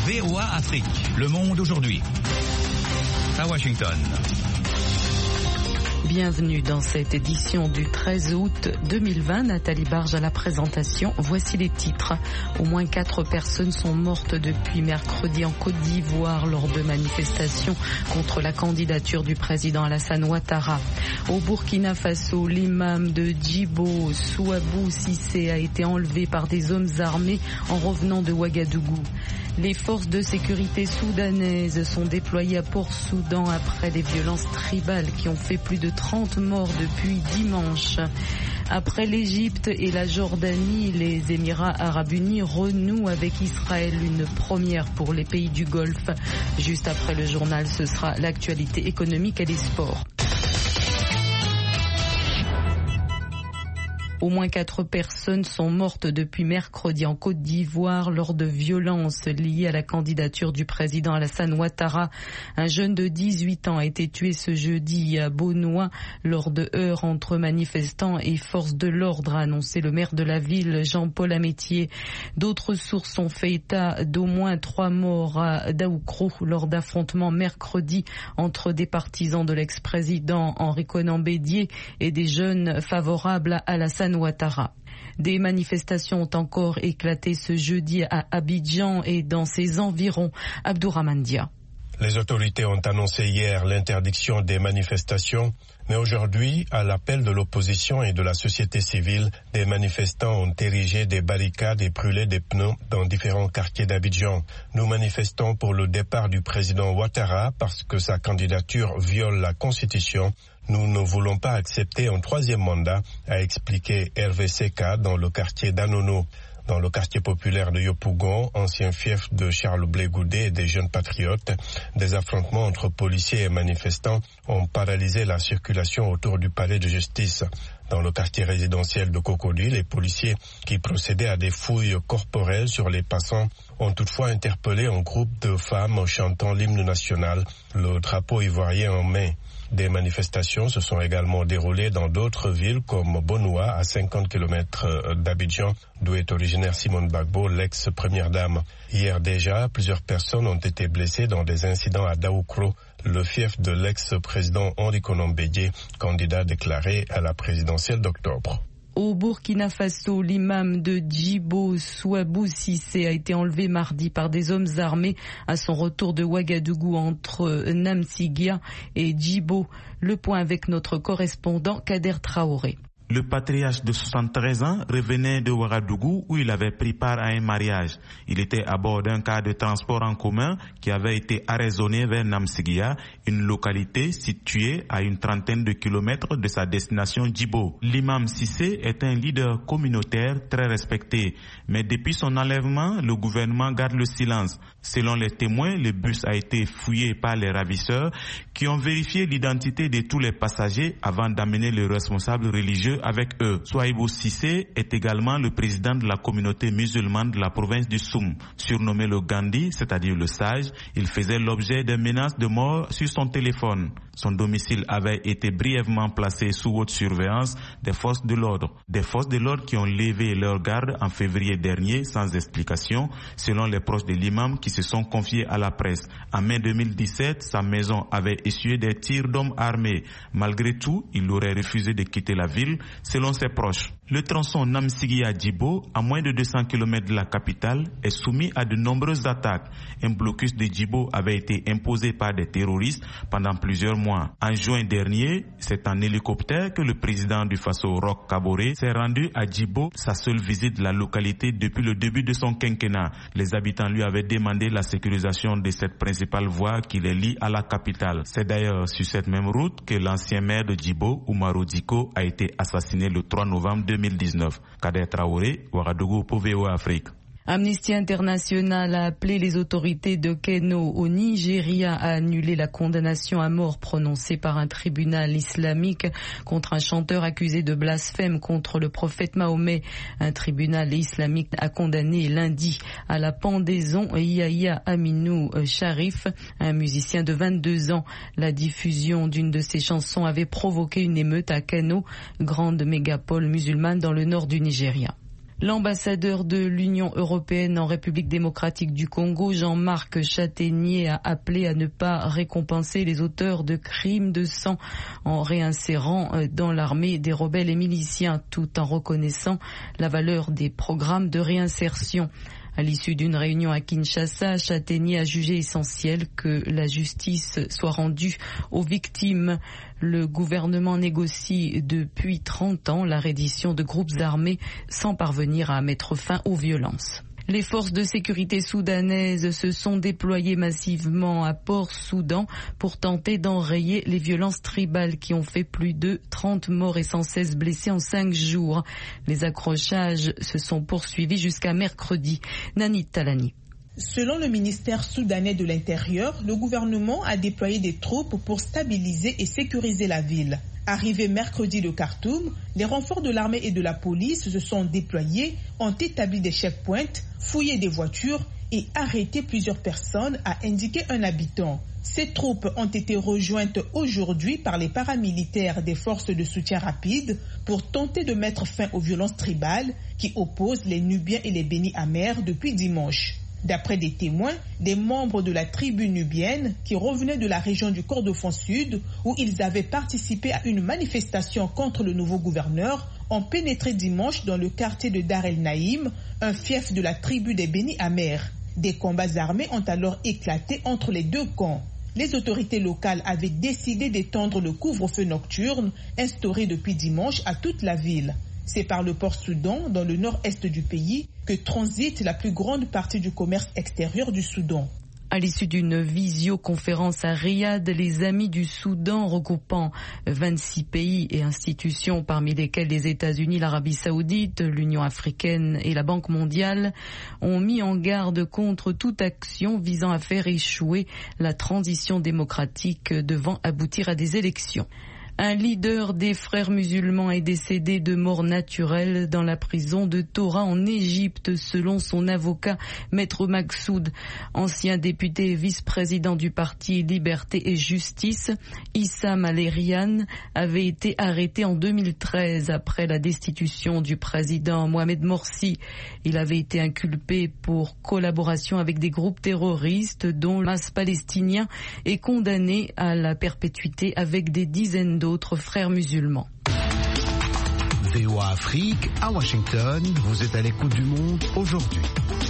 VOA Afrique, le monde aujourd'hui. À Washington. Bienvenue dans cette édition du 13 août 2020. Nathalie Barge à la présentation. Voici les titres. Au moins 4 personnes sont mortes depuis mercredi en Côte d'Ivoire lors de manifestations contre la candidature du président Alassane Ouattara. Au Burkina Faso, l'imam de Djibo, Souabou Cissé, a été enlevé par des hommes armés en revenant de Ouagadougou. Les forces de sécurité soudanaises sont déployées à Port-Soudan après des violences tribales qui ont fait plus de 30 morts depuis dimanche. Après l'Égypte et la Jordanie, les Émirats arabes unis renouent avec Israël, une première pour les pays du Golfe. Juste après le journal, ce sera l'actualité économique et les sports. Au moins 4 personnes sont mortes depuis mercredi en Côte d'Ivoire lors de violences liées à la candidature du président Alassane Ouattara. Un jeune de 18 ans a été tué ce jeudi à Beaunois lors de heurts entre manifestants et forces de l'ordre, a annoncé le maire de la ville, Jean-Paul Amétier. D'autres sources ont fait état d'au moins 3 morts à Daoukro lors d'affrontements mercredi entre des partisans de l'ex-président Henri Konan Bédié et des jeunes favorables à Alassane Ouattara. Des manifestations ont encore éclaté ce jeudi à Abidjan et dans ses environs. Abdourahmane Dia. Les autorités ont annoncé hier l'interdiction des manifestations, mais aujourd'hui, à l'appel de l'opposition et de la société civile, des manifestants ont érigé des barricades et brûlé des pneus dans différents quartiers d'Abidjan. Nous manifestons pour le départ du président Ouattara parce que sa candidature viole la Constitution. Nous ne voulons pas accepter un 3e mandat, a expliqué Hervé Seka dans le quartier d'Anono. Dans le quartier populaire de Yopougon, ancien fief de Charles Blé Goudé et des jeunes patriotes, des affrontements entre policiers et manifestants ont paralysé la circulation autour du palais de justice. Dans le quartier résidentiel de Cocody, les policiers qui procédaient à des fouilles corporelles sur les passants ont toutefois interpellé un groupe de femmes chantant l'hymne national, le drapeau ivoirien en main. Des manifestations se sont également déroulées dans d'autres villes comme Beaunois, à 50 km d'Abidjan, d'où est originaire Simone Gbagbo, l'ex-première dame. Hier déjà, plusieurs personnes ont été blessées dans des incidents à Daoukro, le fief de l'ex-président Henri Konan Bédié, candidat déclaré à la présidentielle d'octobre. Au Burkina Faso, l'imam de Djibo, Souabou Cissé, a été enlevé mardi par des hommes armés à son retour de Ouagadougou entre Namsigia et Djibo. Le point avec notre correspondant Kader Traoré. Le patriarche de 73 ans revenait de Ouagadougou où il avait pris part à un mariage. Il était à bord d'un car de transport en commun qui avait été arraisonné vers Namsigia, une localité située à une trentaine de kilomètres de sa destination Djibo. L'imam Cissé est un leader communautaire très respecté, mais depuis son enlèvement, le gouvernement garde le silence. Selon les témoins, le bus a été fouillé par les ravisseurs qui ont vérifié l'identité de tous les passagers avant d'amener le responsable religieux avec eux. Souaibou Cissé est également le président de la communauté musulmane de la province du Soum. Surnommé le Gandhi, c'est-à-dire le sage, il faisait l'objet de menaces de mort sur son téléphone. Son domicile avait été brièvement placé sous haute surveillance des forces de l'ordre. Des forces de l'ordre qui ont levé leur garde en février dernier sans explication, selon les proches de l'imam qui se sont confiés à la presse. En mai 2017, sa maison avait essuyé des tirs d'hommes armés. Malgré tout, il aurait refusé de quitter la ville, selon ses proches. Le tronçon Namsigia-Djibo, à moins de 200 km de la capitale, est soumis à de nombreuses attaques. Un blocus de Djibo avait été imposé par des terroristes pendant plusieurs mois. En juin dernier, c'est en hélicoptère que le président du Faso, Roch Kaboré, s'est rendu à Djibo, sa seule visite de la localité depuis le début de son quinquennat. Les habitants lui avaient demandé la sécurisation de cette principale voie qui les lie à la capitale. C'est d'ailleurs sur cette même route que l'ancien maire de Djibo, Oumarou Diko, a été assassiné le 3 novembre 2019. Kader Traoré, Ouagadougou pour VOA Afrique. Amnesty International a appelé les autorités de Kano au Nigeria à annuler la condamnation à mort prononcée par un tribunal islamique contre un chanteur accusé de blasphème contre le prophète Mahomet. Un tribunal islamique a condamné lundi à la pendaison Yahya Aminou Sharif, un musicien de 22 ans. La diffusion d'une de ses chansons avait provoqué une émeute à Kano, grande mégapole musulmane dans le nord du Nigeria. L'ambassadeur de l'Union européenne en République démocratique du Congo, Jean-Marc Chataignier, a appelé à ne pas récompenser les auteurs de crimes de sang en réinsérant dans l'armée des rebelles et miliciens, tout en reconnaissant la valeur des programmes de réinsertion. À l'issue d'une réunion à Kinshasa, Chataignier a jugé essentiel que la justice soit rendue aux victimes. Le gouvernement négocie depuis 30 ans la reddition de groupes armés sans parvenir à mettre fin aux violences. Les forces de sécurité soudanaises se sont déployées massivement à Port-Soudan pour tenter d'enrayer les violences tribales qui ont fait plus de 30 morts et 116 blessés en 5 jours. Les accrochages se sont poursuivis jusqu'à mercredi. Nani Talani. Selon le ministère soudanais de l'Intérieur, le gouvernement a déployé des troupes pour stabiliser et sécuriser la ville. Arrivés mercredi de Khartoum, les renforts de l'armée et de la police se sont déployés, ont établi des checkpoints, fouillé des voitures et arrêté plusieurs personnes, a indiqué un habitant. Ces troupes ont été rejointes aujourd'hui par les paramilitaires des forces de soutien rapide pour tenter de mettre fin aux violences tribales qui opposent les Nubiens et les Bénis Amers depuis dimanche. D'après des témoins, des membres de la tribu nubienne qui revenaient de la région du Kordofan Sud où ils avaient participé à une manifestation contre le nouveau gouverneur ont pénétré dimanche dans le quartier de Dar El Naïm, un fief de la tribu des Bénis Amers. Des combats armés ont alors éclaté entre les deux camps. Les autorités locales avaient décidé d'étendre le couvre-feu nocturne instauré depuis dimanche à toute la ville. C'est par le port Soudan, dans le nord-est du pays, que transite la plus grande partie du commerce extérieur du Soudan. À l'issue d'une visioconférence à Riyad, les Amis du Soudan, regroupant 26 pays et institutions, parmi lesquels les États-Unis, l'Arabie Saoudite, l'Union africaine et la Banque mondiale, ont mis en garde contre toute action visant à faire échouer la transition démocratique devant aboutir à des élections. Un leader des frères musulmans est décédé de mort naturelle dans la prison de Tora en Égypte, selon son avocat, Maître Maksoud. Ancien député et vice-président du parti Liberté et Justice, Issam Al-Erian avait été arrêté en 2013 après la destitution du président Mohamed Morsi. Il avait été inculpé pour collaboration avec des groupes terroristes dont le Hamas palestinien et condamné à la perpétuité avec des dizaines d'autres frères musulmans. VOA Afrique à Washington, vous êtes à l'écoute du monde aujourd'hui.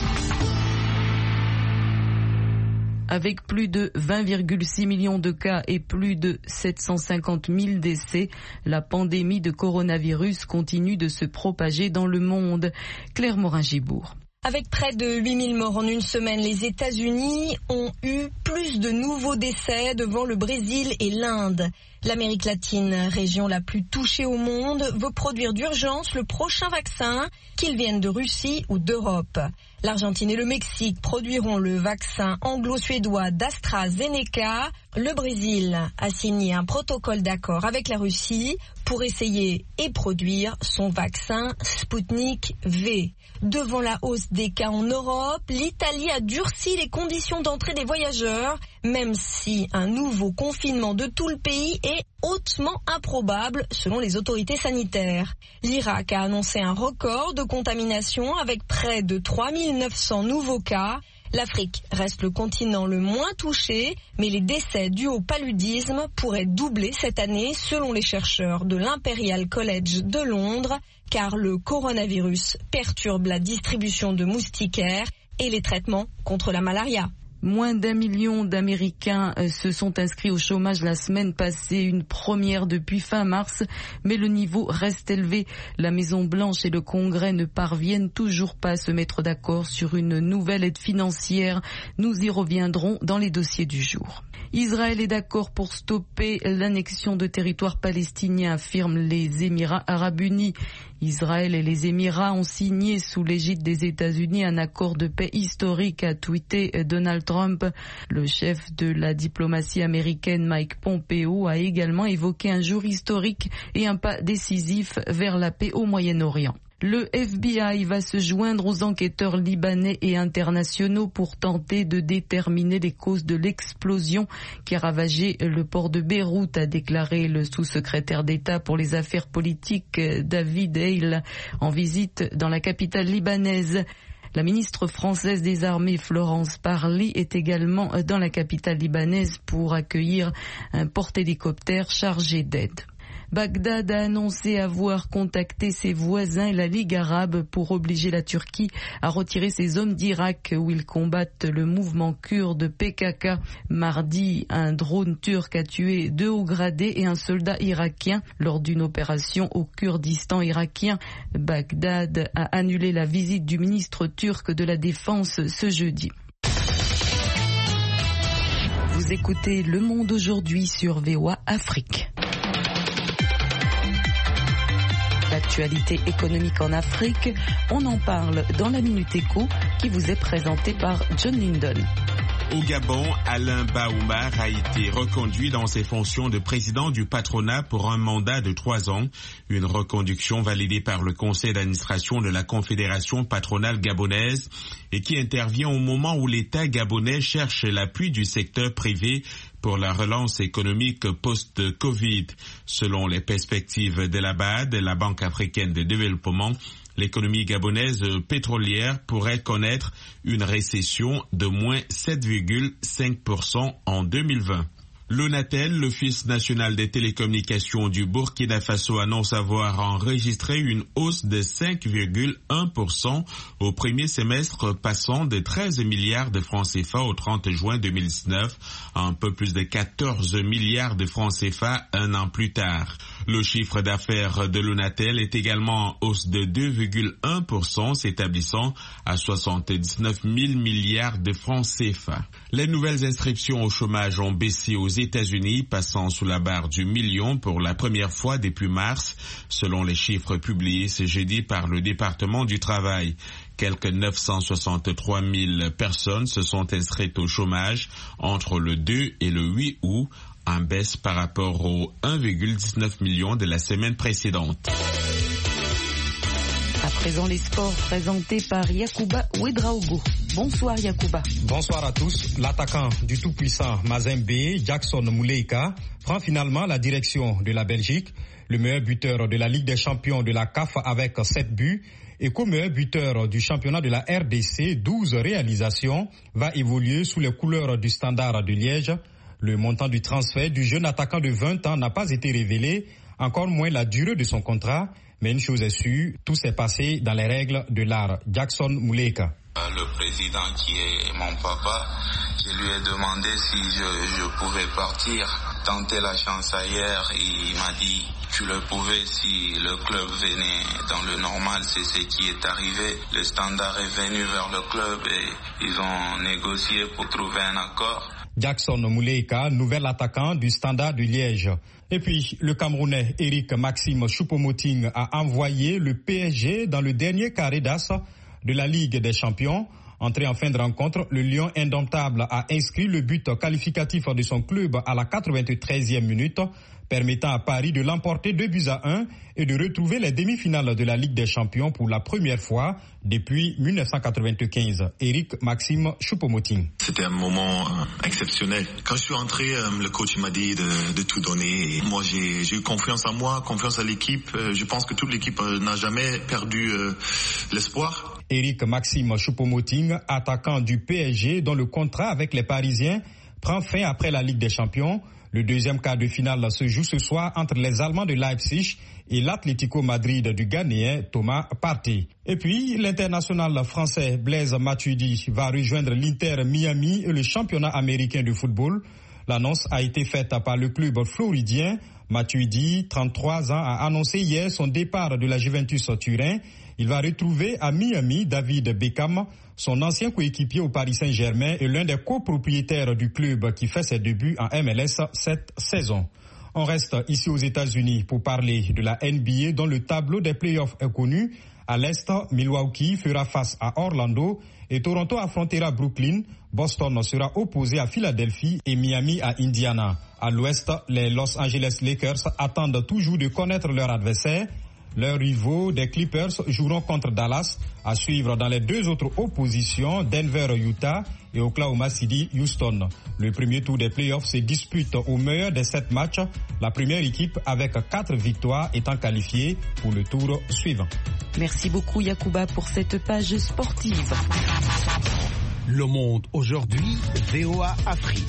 Avec plus de 20,6 millions de cas et plus de 750 000 décès, la pandémie de coronavirus continue de se propager dans le monde. Claire Morin-Gibourg. Avec près de 8000 morts en une semaine, les États-Unis ont eu plus de nouveaux décès devant le Brésil et l'Inde. L'Amérique latine, région la plus touchée au monde, veut produire d'urgence le prochain vaccin, qu'il vienne de Russie ou d'Europe. L'Argentine et le Mexique produiront le vaccin anglo-suédois d'AstraZeneca. Le Brésil a signé un protocole d'accord avec la Russie pour essayer et produire son vaccin Sputnik V. Devant la hausse des cas en Europe, l'Italie a durci les conditions d'entrée des voyageurs, même si un nouveau confinement de tout le pays est hautement improbable selon les autorités sanitaires. L'Irak a annoncé un record de contamination avec près de 3900 nouveaux cas. L'Afrique reste le continent le moins touché, mais les décès dus au paludisme pourraient doubler cette année selon les chercheurs de l'Imperial College de Londres, car le coronavirus perturbe la distribution de moustiquaires et les traitements contre la malaria. Moins d'1 million d'Américains se sont inscrits au chômage la semaine passée, une première depuis fin mars, mais le niveau reste élevé. La Maison-Blanche et le Congrès ne parviennent toujours pas à se mettre d'accord sur une nouvelle aide financière. Nous y reviendrons dans les dossiers du jour. Israël est d'accord pour stopper l'annexion de territoires palestiniens, affirment les Émirats arabes unis. Israël et les Émirats ont signé sous l'égide des États-Unis un accord de paix historique, a tweeté Donald Trump. Le chef de la diplomatie américaine, Mike Pompeo, a également évoqué un jour historique et un pas décisif vers la paix au Moyen-Orient. Le FBI va se joindre aux enquêteurs libanais et internationaux pour tenter de déterminer les causes de l'explosion qui a ravagé le port de Beyrouth, a déclaré le sous-secrétaire d'État pour les affaires politiques David Hale en visite dans la capitale libanaise. La ministre française des Armées Florence Parly est également dans la capitale libanaise pour accueillir un porte-hélicoptère chargé d'aide. Bagdad a annoncé avoir contacté ses voisins et la Ligue arabe pour obliger la Turquie à retirer ses hommes d'Irak où ils combattent le mouvement kurde PKK. Mardi, un drone turc a tué 2 hauts gradés et un soldat irakien lors d'une opération au Kurdistan irakien. Bagdad a annulé la visite du ministre turc de la Défense ce jeudi. Vous écoutez Le Monde aujourd'hui sur VOA Afrique. L'actualité économique en Afrique, on en parle dans la Minute Éco qui vous est présentée par John Lyndon. Au Gabon, Alain Baoumar a été reconduit dans ses fonctions de président du patronat pour un mandat de 3 ans. Une reconduction validée par le conseil d'administration de la Confédération patronale gabonaise et qui intervient au moment où l'État gabonais cherche l'appui du secteur privé pour la relance économique post-Covid. Selon les perspectives de la BAD, la Banque africaine de développement, l'économie gabonaise pétrolière pourrait connaître une récession de moins 7,5% en 2020. L'ONATEL, l'Office national des télécommunications du Burkina Faso, annonce avoir enregistré une hausse de 5,1% au premier semestre, passant de 13 milliards de francs CFA au 30 juin 2019 à un peu plus de 14 milliards de francs CFA un an plus tard. Le chiffre d'affaires de l'ONATEL est également en hausse de 2,1%, s'établissant à 79 000 milliards de francs CFA. Les nouvelles inscriptions au chômage ont baissé aux États-Unis, passant sous la barre du million pour la première fois depuis mars, selon les chiffres publiés ce jeudi par le département du travail. Quelques 963 000 personnes se sont inscrites au chômage entre le 2 et le 8 août, en baisse par rapport aux 1,19 million de la semaine précédente. À présent, les sports présentés par Yacouba Ouedraogo. Bonsoir Yacouba. Bonsoir à tous. L'attaquant du tout-puissant Mazembe, Jackson Mouleika, prend finalement la direction de la Belgique. Le meilleur buteur de la Ligue des champions de la CAF avec 7 buts et co-meilleur buteur du championnat de la RDC, 12 réalisations, va évoluer sous les couleurs du Standard de Liège. Le montant du transfert du jeune attaquant de 20 ans n'a pas été révélé, encore moins la durée de son contrat. Mais une chose est sûre, tout s'est passé dans les règles de l'art. Jackson Mouleika. Le président qui est mon papa, je lui ai demandé si je pouvais partir, tenter la chance ailleurs. Il m'a dit tu le pouvais si le club venait dans le normal. C'est ce qui est arrivé. Le Standard est venu vers le club et ils ont négocié pour trouver un accord. Jackson Mouleika, nouvel attaquant du Standard de Liège. Et puis, le Camerounais Eric Maxime Choupo-Moting a envoyé le PSG dans le dernier carré d'as de la Ligue des Champions. Entré en fin de rencontre, le Lion indomptable a inscrit le but qualificatif de son club à la 93e minute, permettant à Paris de l'emporter 2-1 et de retrouver les demi-finales de la Ligue des Champions pour la première fois depuis 1995. Eric Maxime Choupo-Moting. C'était un moment exceptionnel. Quand je suis entré, le coach m'a dit de tout donner. Et moi, j'ai eu confiance en moi, confiance à l'équipe. Je pense que toute l'équipe n'a jamais perdu l'espoir. Eric Maxime Choupo-Moting, attaquant du PSG dont le contrat avec les Parisiens prend fin après la Ligue des Champions. Le deuxième quart de finale se joue ce soir entre les Allemands de Leipzig et l'Atlético Madrid du Ghanéen Thomas Partey. Et puis, l'international français Blaise Matuidi va rejoindre l'Inter Miami et le championnat américain de football. L'annonce a été faite par le club floridien. Matuidi, 33 ans, a annoncé hier son départ de la Juventus Turin. Il va retrouver à Miami David Beckham, son ancien coéquipier au Paris Saint-Germain et l'un des copropriétaires du club qui fait ses débuts en MLS cette saison. On reste ici aux États-Unis pour parler de la NBA dont le tableau des playoffs est connu. À l'Est, Milwaukee fera face à Orlando et Toronto affrontera Brooklyn. Boston sera opposé à Philadelphie et Miami à Indiana. À l'Ouest, les Los Angeles Lakers attendent toujours de connaître leur adversaire. Leurs rivaux des Clippers joueront contre Dallas, à suivre dans les deux autres oppositions, Denver-Utah et Oklahoma City-Houston. Le premier tour des playoffs se dispute au meilleur des 7 matchs, la première équipe avec 4 victoires étant qualifiée pour le tour suivant. Merci beaucoup Yacouba pour cette page sportive. Le Monde aujourd'hui, VOA Afrique.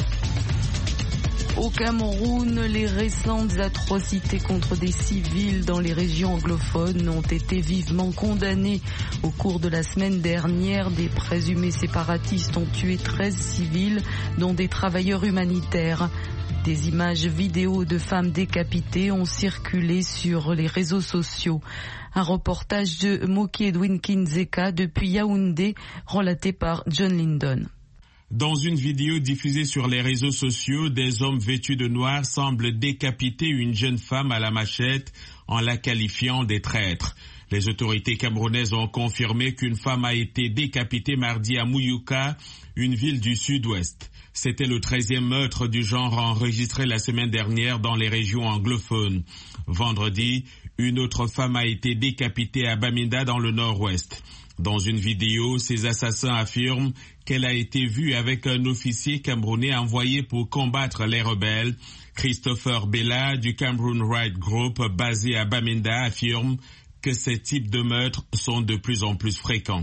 Au Cameroun, les récentes atrocités contre des civils dans les régions anglophones ont été vivement condamnées. Au cours de la semaine dernière, des présumés séparatistes ont tué 13 civils, dont des travailleurs humanitaires. Des images vidéo de femmes décapitées ont circulé sur les réseaux sociaux. Un reportage de Moki Edwin Kinzeka depuis Yaoundé, relaté par John Lyndon. Dans une vidéo diffusée sur les réseaux sociaux, des hommes vêtus de noir semblent décapiter une jeune femme à la machette en la qualifiant de traître. Les autorités camerounaises ont confirmé qu'une femme a été décapitée mardi à Mouyouka, une ville du sud-ouest. C'était le 13e meurtre du genre enregistré la semaine dernière dans les régions anglophones. Vendredi, une autre femme a été décapitée à Bamenda dans le nord-ouest. Dans une vidéo, ces assassins affirment qu'elle a été vue avec un officier camerounais envoyé pour combattre les rebelles. Christopher Bella du Cameroon Right Group basé à Bamenda affirme que ces types de meurtres sont de plus en plus fréquents.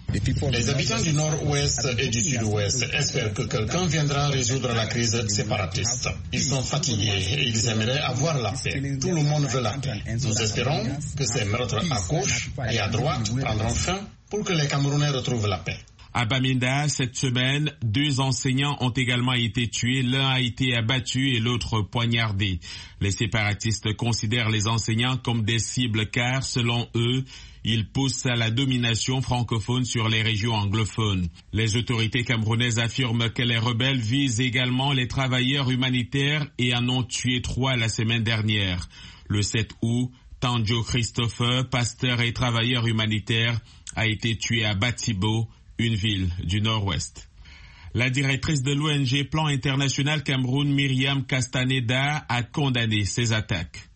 Les habitants du nord-ouest et du sud-ouest espèrent que quelqu'un viendra résoudre la crise séparatiste. Ils sont fatigués et ils aimeraient avoir la paix. Tout le monde veut la paix. Nous espérons que ces meurtres à gauche et à droite prendront fin pour que les Camerounais retrouvent la paix. À Bamenda, cette semaine, 2 enseignants ont également été tués. L'un a été abattu et l'autre poignardé. Les séparatistes considèrent les enseignants comme des cibles car, selon eux, ils poussent à la domination francophone sur les régions anglophones. Les autorités camerounaises affirment que les rebelles visent également les travailleurs humanitaires et en ont tué 3 la semaine dernière. Le 7 août, Tanjo Christopher, pasteur et travailleur humanitaire, a été tué à Batibo, une ville du nord-ouest. La directrice de l'ONG Plan International Cameroun, Myriam Castaneda, a condamné ces attaques.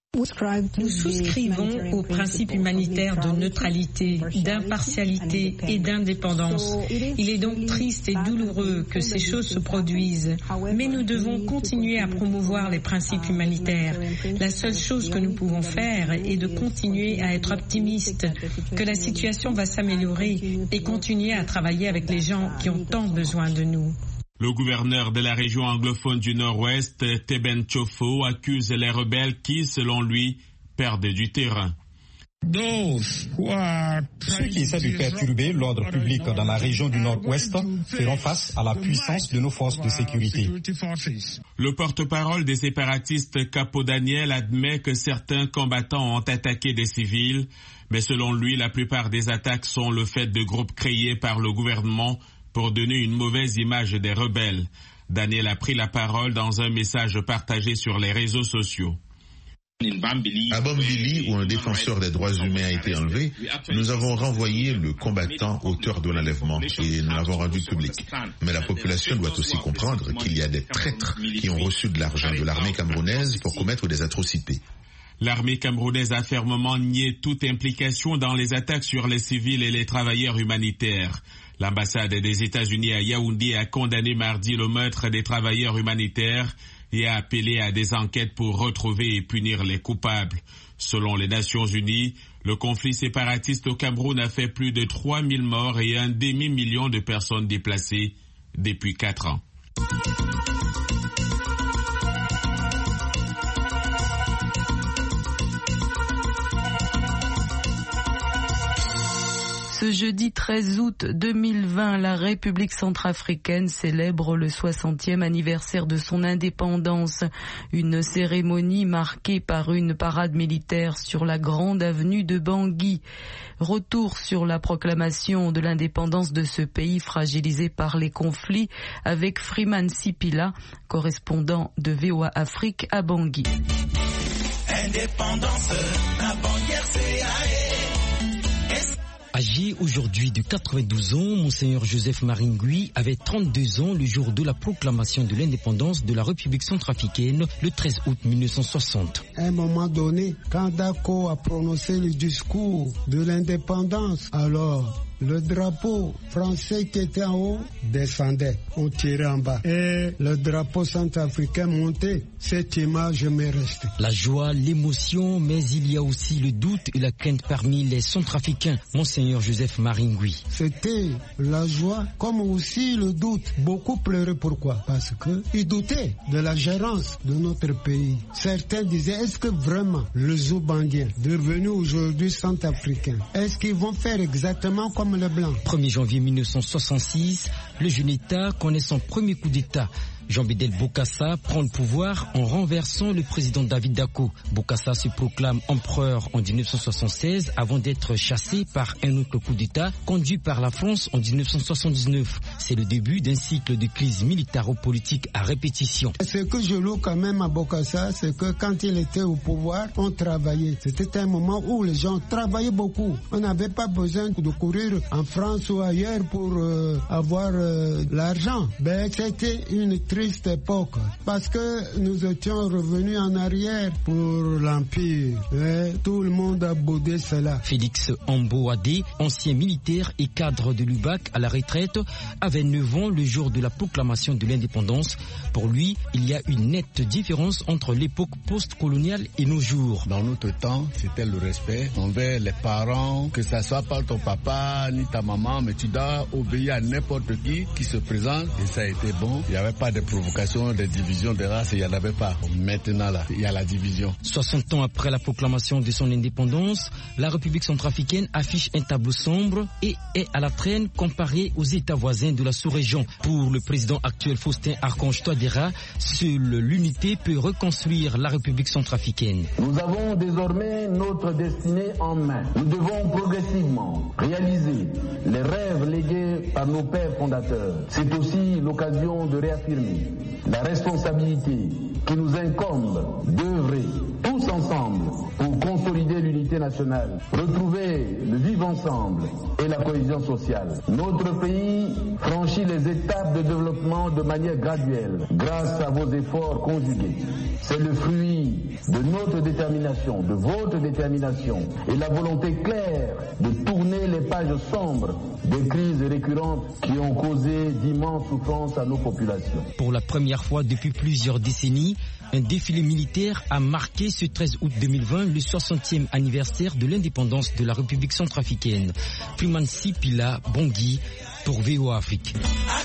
Nous souscrivons aux principes humanitaires de neutralité, d'impartialité et d'indépendance. Il est donc triste et douloureux que ces choses se produisent, mais nous devons continuer à promouvoir les principes humanitaires. La seule chose que nous pouvons faire est de continuer à être optimistes, que la situation va s'améliorer et continuer à travailler avec les gens qui ont tant besoin de nous. Le gouverneur de la région anglophone du Nord-Ouest, Teben Chofo, accuse les rebelles qui, selon lui, perdent du terrain. Ceux qui essaient de perturber l'ordre public dans la région du Nord-Ouest feront face à la puissance de nos forces de sécurité. Le porte-parole des séparatistes Capo Daniel admet que certains combattants ont attaqué des civils, mais selon lui, la plupart des attaques sont le fait de groupes créés par le gouvernement pour donner une mauvaise image des rebelles. Daniel a pris la parole dans un message partagé sur les réseaux sociaux. À Bambili, où un défenseur des droits humains a été enlevé, nous avons renvoyé le combattant auteur de l'enlèvement et nous l'avons rendu public. Mais la population doit aussi comprendre qu'il y a des traîtres qui ont reçu de l'argent de l'armée camerounaise pour commettre des atrocités. L'armée camerounaise a fermement nié toute implication dans les attaques sur les civils et les travailleurs humanitaires. L'ambassade des États-Unis à Yaoundé a condamné mardi le meurtre des travailleurs humanitaires et a appelé à des enquêtes pour retrouver et punir les coupables. Selon les Nations Unies, le conflit séparatiste au Cameroun a fait plus de 3000 morts et un demi-million de personnes déplacées depuis 4 ans. Ce jeudi 13 août 2020, la République centrafricaine célèbre le 60e anniversaire de son indépendance. Une cérémonie marquée par une parade militaire sur la grande avenue de Bangui. Retour sur la proclamation de l'indépendance de ce pays fragilisé par les conflits avec Freeman Sipila, correspondant de VOA Afrique à Bangui. Indépendance, la bannière CAE. À Âgé aujourd'hui de 92 ans, Monseigneur Joseph Maringui avait 32 ans le jour de la proclamation de l'indépendance de la République centrafricaine le 13 août 1960. À un moment donné, quand Dako a prononcé le discours de l'indépendance, alors le drapeau français qui était en haut descendait, on tirait en bas. Et le drapeau centrafricain montait. Cette image m'est restée. La joie, l'émotion, mais il y a aussi le doute et la crainte parmi les centrafricains. Monseigneur Joseph Maringui. C'était la joie comme aussi le doute. Beaucoup pleuraient. Pourquoi? Parce qu'ils doutaient de la gérance de notre pays. Certains disaient, est-ce que vraiment le Zoubangien, devenu aujourd'hui centrafricain, est-ce qu'ils vont faire exactement comme le blanc? 1er janvier 1966, le jeune État connaît son premier coup d'État. Jean-Bédel Bokassa prend le pouvoir en renversant le président David Dako. Bokassa se proclame empereur en 1976 avant d'être chassé par un autre coup d'État conduit par la France en 1979. C'est le début d'un cycle de crise militaro-politique à répétition. Ce que je loue quand même à Bokassa, c'est que quand il était au pouvoir, on travaillait. C'était un moment où les gens travaillaient beaucoup. On n'avait pas besoin de courir en France ou ailleurs pour avoir l'argent. Ben, c'était une triste époque parce que nous étions revenus en arrière pour l'Empire. Tout le monde a boudé cela. Félix Amboadé, ancien militaire et cadre de l'UBAC à la retraite, avait 9 ans le jour de la proclamation de l'indépendance. Pour lui, il y a une nette différence entre l'époque post-coloniale et nos jours. Dans notre temps, c'était le respect envers les parents, que ça soit pas ton papa ni ta maman, mais tu dois obéir à n'importe qui se présente. Et ça a été bon. Il n'y avait pas de provocation, de division de race, il n'y en avait pas. Maintenant, là, il y a la division. 60 ans après la proclamation de son indépendance, la République centrafricaine affiche un tableau sombre et est à la traîne comparée aux États voisins de la sous-région. Pour le président actuel Faustin Archange Touadéra, seule l'unité peut reconstruire la République centrafricaine. Nous avons désormais notre destinée en main. Nous devons progressivement réaliser les rêves légués par nos pères fondateurs. C'est aussi l'occasion de réaffirmer la responsabilité qui nous incombe d'œuvrer tous ensemble pour consolider l'unité nationale, retrouver le vivre ensemble et la cohésion sociale. Notre pays franchit les étapes de développement de manière graduelle grâce à vos efforts conjugués. C'est le fruit de notre détermination, de votre détermination et la volonté claire de tourner les pages sombres des crises récurrentes qui ont causé d'immenses souffrances à nos populations. Pour la première fois depuis plusieurs décennies, un défilé militaire a marqué ce 13 août 2020 le 60e anniversaire de l'indépendance de la République centrafricaine. Freeman Sipila Bongui pour VOA Afrique.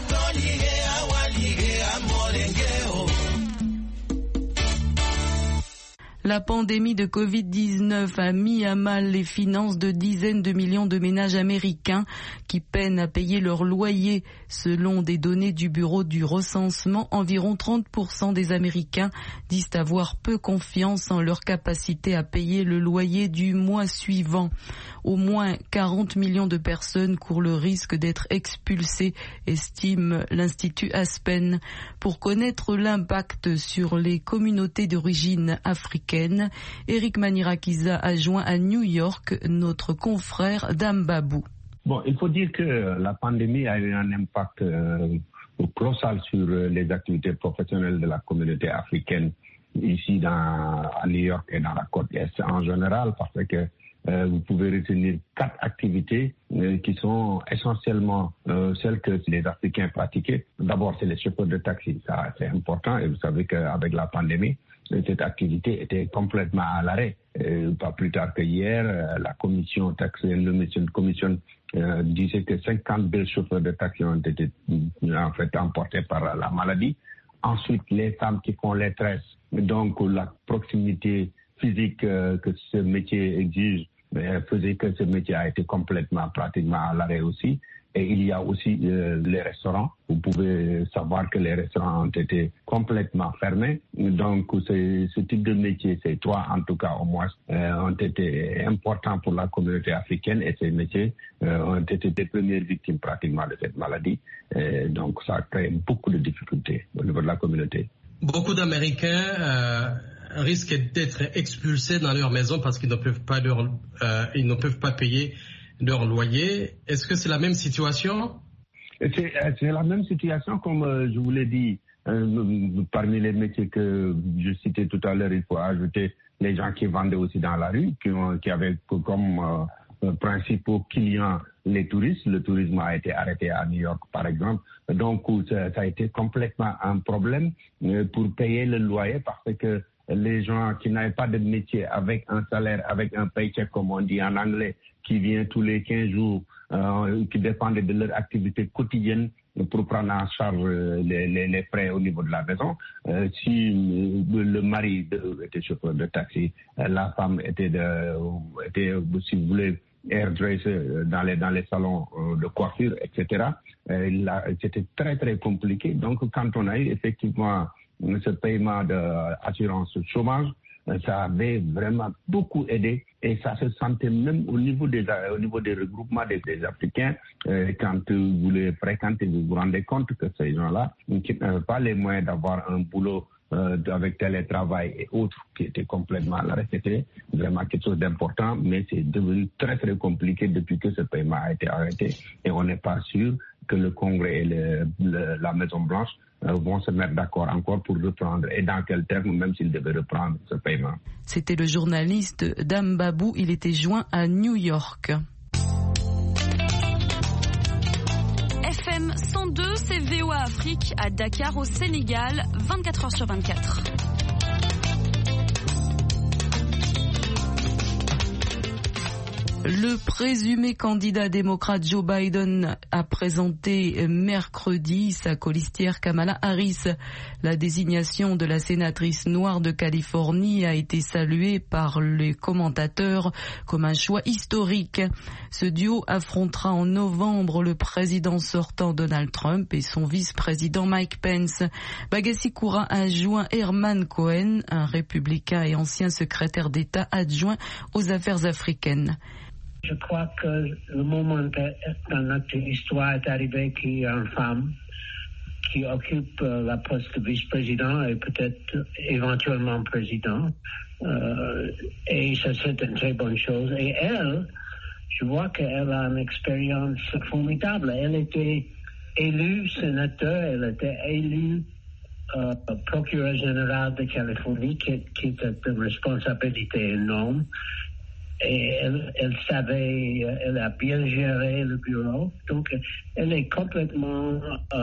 La pandémie de Covid-19 a mis à mal les finances de dizaines de millions de ménages américains qui peinent à payer leur loyer. Selon des données du Bureau du recensement, environ 30% des Américains disent avoir peu confiance en leur capacité à payer le loyer du mois suivant. Au moins 40 millions de personnes courent le risque d'être expulsées, estime l'Institut Aspen. Pour connaître l'impact sur les communautés d'origine africaine, Eric Manirakiza a joint à New York notre confrère Dambabou. Bon, il faut dire que la pandémie a eu un impact colossal sur les activités professionnelles de la communauté africaine ici à New York et dans la côte Est en général, parce que vous pouvez retenir 4 activités qui sont essentiellement celles que les Africains pratiquaient. D'abord, c'est les chauffeurs de taxi. Ça, c'est important. Et vous savez qu'avec la pandémie, cette activité était complètement à l'arrêt. Pas plus tard que hier, la commission disait que 52 chauffeurs de taxi ont été en fait emportés par la maladie. Ensuite, les femmes qui font les tresses, donc la proximité physique que ce métier exige faisait que ce métier a été pratiquement à l'arrêt aussi. Et il y a aussi les restaurants. Vous pouvez savoir que les restaurants ont été complètement fermés. Donc, ce type de métier, ces 3 en tout cas au moins, ont été importants pour la communauté africaine et ces métiers ont été des premières victimes pratiquement de cette maladie. Et donc, ça a créé beaucoup de difficultés au niveau de la communauté. Beaucoup d'Américains risquent d'être expulsés dans leur maison parce qu'ils ne peuvent pas payer leur loyer. Est-ce que c'est la même situation? C'est la même situation, comme je vous l'ai dit. Parmi les métiers que je citais tout à l'heure, il faut ajouter les gens qui vendaient aussi dans la rue, qui avaient comme principaux clients les touristes. Le tourisme a été arrêté à New York, par exemple. Donc, ça a été complètement un problème pour payer le loyer parce que les gens qui n'avaient pas de métier avec un salaire, avec un paycheck, comme on dit en anglais, qui vient tous les 15 jours, qui dépendent de leur activité quotidienne pour prendre en charge les frais au niveau de la maison. Si le mari était chauffeur de taxi, la femme était si vous voulez, hairdresser dans les salons de coiffure, etc. C'était très, très compliqué. Donc, quand on a eu effectivement ce paiement d'assurance chômage, ça avait vraiment beaucoup aidé et ça se sentait même au niveau des regroupements des Africains. Quand vous les fréquentez, vous vous rendez compte que ces gens-là, qui n'avaient pas les moyens d'avoir un boulot avec télétravail et autres qui étaient complètement à l'arrêt, c'était vraiment quelque chose d'important, mais c'est devenu très très compliqué depuis que ce paiement a été arrêté et on n'est pas sûr que le Congrès et la Maison-Blanche vont se mettre d'accord encore pour reprendre et dans quel terme, même s'ils devaient reprendre ce paiement. C'était le journaliste Dame Babou, il était joint à New York. FM 102, c'est VOA Afrique à Dakar au Sénégal, 24h sur 24. Le présumé candidat démocrate Joe Biden a présenté mercredi sa colistière Kamala Harris. La désignation de la sénatrice noire de Californie a été saluée par les commentateurs comme un choix historique. Ce duo affrontera en novembre le président sortant Donald Trump et son vice-président Mike Pence. Bagassi Koura a joint Herman Cohen, un républicain et ancien secrétaire d'État adjoint aux affaires africaines. Je crois que le moment dans notre histoire est arrivé qu'il y a une femme qui occupe la poste de vice-président et peut-être éventuellement président. Et ça, c'est une très bonne chose. Et elle, je vois qu'elle a une expérience formidable. Elle était élue sénateur, elle était élue procureur général de Californie, qui était une responsabilité énorme. Et elle savait, elle a bien géré le bureau, donc elle est complètement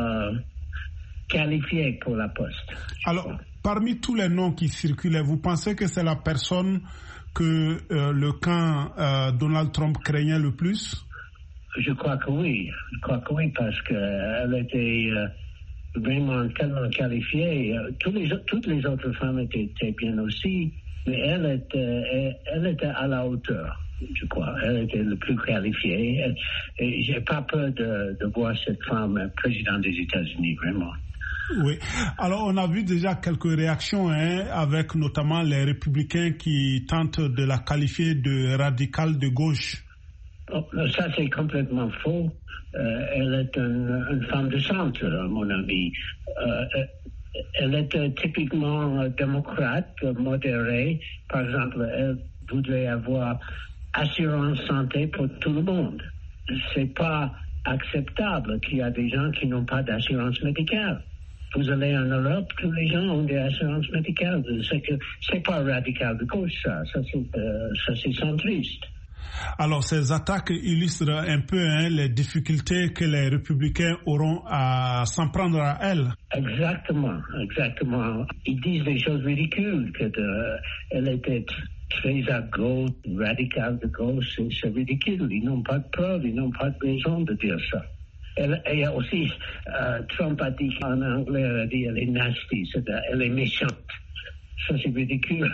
qualifiée pour la poste. Alors, parmi tous les noms qui circulaient, vous pensez que c'est la personne que le camp Donald Trump craignait le plus? Je crois que oui, parce qu'elle était vraiment tellement qualifiée. Toutes les autres femmes étaient bien aussi. Mais elle était à la hauteur, je crois. Elle était le plus qualifiée. Et j'ai pas peur de voir cette femme présidente des États-Unis, vraiment. Oui. Alors, on a vu déjà quelques réactions, avec notamment les républicains qui tentent de la qualifier de radicale de gauche. Oh, ça, c'est complètement faux. Elle est une femme de centre, à mon avis. Elle était typiquement démocrate, modérée. Par exemple, elle voudrait avoir assurance santé pour tout le monde. C'est pas acceptable qu'il y a des gens qui n'ont pas d'assurance médicale. Vous allez en Europe, tous les gens ont des assurances médicales. C'est pas radical de gauche, ça c'est centriste. Alors, ces attaques illustrent un peu les difficultés que les républicains auront à s'en prendre à elle. Exactement. Ils disent des choses ridicules, qu'elle était très à gauche, radicale de gauche, c'est ridicule. Ils n'ont pas de preuves, ils n'ont pas de raison de dire ça. Et aussi, Trump a dit en anglais, elle est nasty, elle est méchante. Ça, c'est ridicule.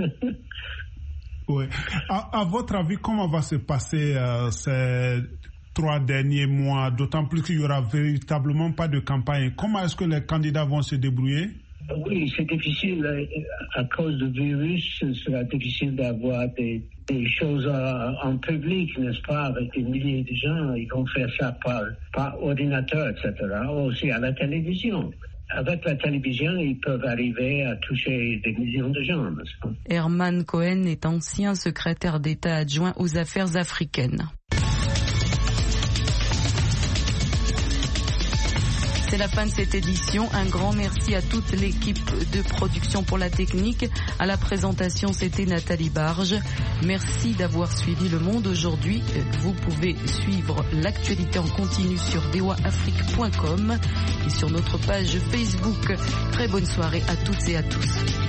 Oui. À votre avis, comment va se passer ces 3 derniers mois, d'autant plus qu'il n'y aura véritablement pas de campagne? Comment est-ce que les candidats vont se débrouiller? Oui, c'est difficile. À cause du virus, ce sera difficile d'avoir des choses en public, n'est-ce pas, avec des milliers de gens. Ils vont faire ça par ordinateur, etc. Aussi à la télévision. Avec la télévision, ils peuvent arriver à toucher des millions de gens, n'est-ce pas? Herman Cohen est ancien secrétaire d'État adjoint aux affaires africaines. C'est la fin de cette édition. Un grand merci à toute l'équipe de production pour la technique. À la présentation, c'était Nathalie Barge. Merci d'avoir suivi Le Monde aujourd'hui. Vous pouvez suivre l'actualité en continu sur voaafrique.com et sur notre page Facebook. Très bonne soirée à toutes et à tous.